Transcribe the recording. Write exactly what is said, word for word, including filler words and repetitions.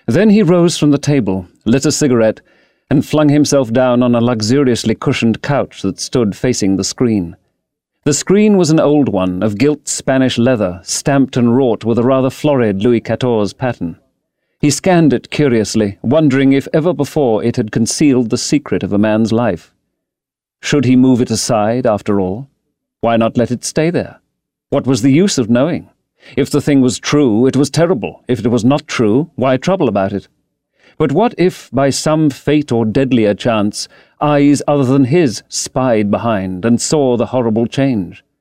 Then he rose from the table, lit a cigarette, and flung himself down on a luxuriously cushioned couch that stood facing the screen. The screen was an old one, of gilt Spanish leather, stamped and wrought with a rather florid Louis Quatorze pattern. He scanned it curiously, wondering if ever before it had concealed the secret of a man's life. Should he move it aside, after all? Why not let it stay there? What was the use of knowing? If the thing was true, it was terrible. If it was not true, why trouble about it? But what if, by some fate or deadlier chance, eyes other than his spied behind and saw the horrible change?